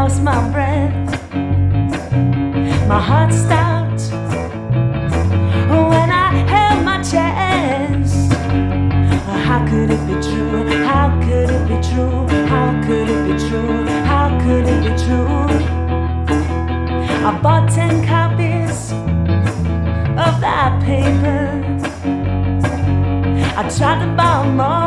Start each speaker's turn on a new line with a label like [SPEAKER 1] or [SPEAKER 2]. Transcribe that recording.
[SPEAKER 1] lost my breath. My heart stopped when I held my chest. How could it be true? How could it be true? How could it be true? How could it be true? I bought 10 copies of that paper. I tried to buy more.